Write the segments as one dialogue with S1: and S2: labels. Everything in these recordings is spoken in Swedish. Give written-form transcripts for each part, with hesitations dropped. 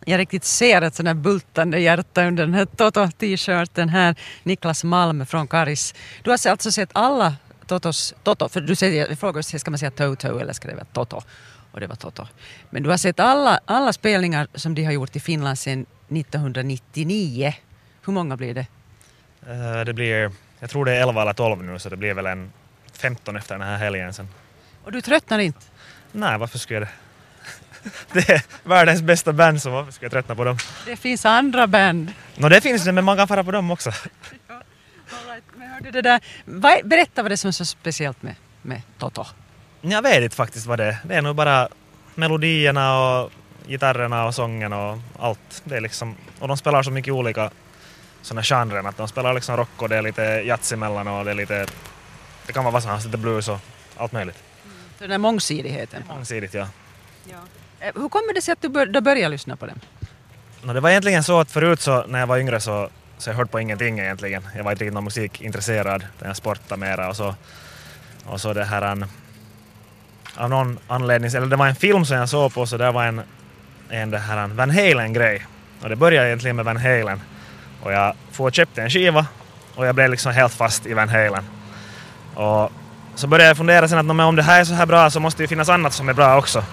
S1: Jag riktigt ser ett sån här bultande hjärta under den här Toto-t-shirten här. Niklas Malm från Karis. Du har alltså sett alla Toto, för du säger, jag frågar, ska man säga Toto eller ska det vara Toto? Och det var Toto. Men du har sett alla spelningar som de har gjort i Finland sedan 1999. Hur många blir det?
S2: Det blir, jag tror det är 11 eller 12 nu, så det blir väl en 15 efter den här helgen sen.
S1: Och du tröttnar inte?
S2: Nej, varför skulle jag det? Det är världens bästa band, så varför ska jag tröttna på dem?
S1: Det finns andra band.
S2: Det finns det, men man kan fara på dem också.
S1: Ja, all right. Men hörde det där, berätta vad det är som är så speciellt med Toto.
S2: Jag vet inte faktiskt vad det är. Det är nog bara melodierna och gitarrerna och sången och allt. Det är liksom, och de spelar så mycket olika såna genrer, att de spelar liksom rock och det är lite jazz emellan och det är lite, det kan vara vad som helst, lite blues och allt möjligt.
S1: Så den här mångsidigheten.
S2: Mångsidigt, ja.
S1: Hur kommer det sig att du började lyssna på dem?
S2: Det var egentligen så att förut så, när jag var yngre så jag hörde på ingenting egentligen. Jag var inte riktigt någon musikintresserad, jag sportade mera och så det här av någon anledning, eller det var en film som jag såg på, så där var en det här Van Halen-grej. Och det började egentligen med Van Halen. Och jag köpte en skiva och jag blev liksom helt fast i Van Halen. Och så började jag fundera sen att om det här är så här bra så måste det ju finnas annat som är bra också.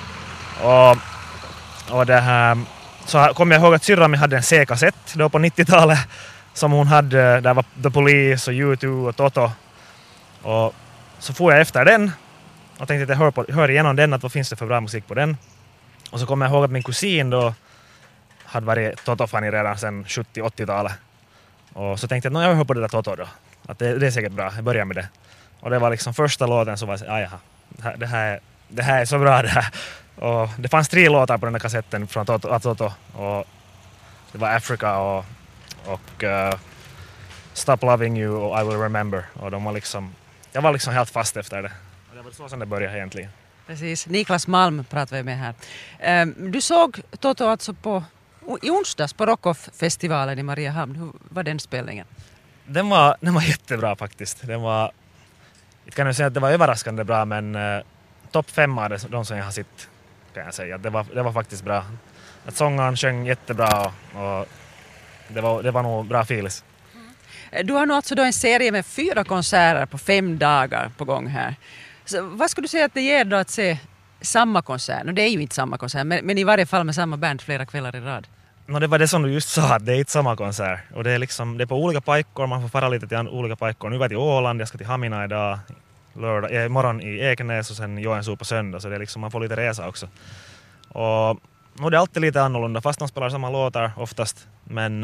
S2: Och det här, så kom jag ihåg att syrran hade en C-kassett då på 90-talet som hon hade, där var The Police och U2 och Toto. Och så får jag efter den och tänkte att jag hör igenom den, att vad finns det för bra musik på den. Och så kom jag ihåg att min kusin då hade varit Toto-fan redan sedan 70-80-talet. Och så tänkte jag att jag hör på det där Toto då. Att det är säkert bra, jag börjar med det. Och det var liksom första låten så var jag jaha, det här är så bra det här. Och det fanns 3 låtar på den där kassetten från Toto. Och det var Africa och Stop Loving You och I Will Remember. Och jag var liksom helt fast efter det. Och det var så som det började egentligen.
S1: Precis, Niklas Malm pratar vi med här. Du såg Toto alltså i onsdags på Rockoff-festivalen i Mariehamn. Hur var den spelningen?
S2: Den var jättebra faktiskt. Jag kan ju säga att det var överraskande bra, men topp 5 av de som jag har sett kan jag säga. Det var faktiskt bra. Att sångaren sjöng jättebra och det var nog bra filis.
S1: Du har nu alltså en serie med 4 konserter på 5 dagar på gång här. Så vad skulle du säga att det ger då att se samma konsert? Det är ju inte samma konsert, men i varje fall med samma band flera kvällar i rad.
S2: Det var det som du just sa, att det är inte samma konsert. Och det är på olika pajkor, man får fara lite till olika pajkor. Nu var jag till Åland, jag ska till Hamina idag, imorgon i Ekenäs och sen Joensuu på söndag. Så det är man får lite resa också. Och det är alltid lite annorlunda, fast de spelar samma låtar oftast. Men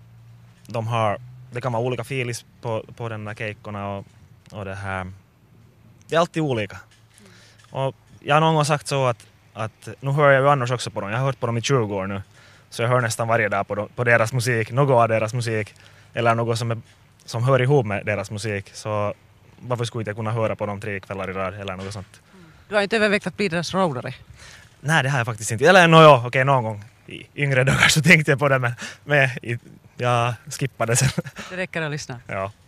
S2: det kan vara olika filis på den där keikorna och det här. Det är alltid olika. Och jag har någon gång sagt så att nu hör jag ju annars också på dem. Jag har hört på dem i 20 år nu. Så jag hör nästan varje dag på deras musik, något av deras musik. Eller något som hör ihop med deras musik. Så varför skulle jag kunna höra på dem 3 kvällar i rad eller något sånt.
S1: Du har inte övervägt att bli deras roadare?
S2: Nej, det har jag faktiskt inte. Eller okej, någon gång i yngre dagar så tänkte jag på det, men jag skippade sen.
S1: Det räcker att lyssna.
S2: Ja.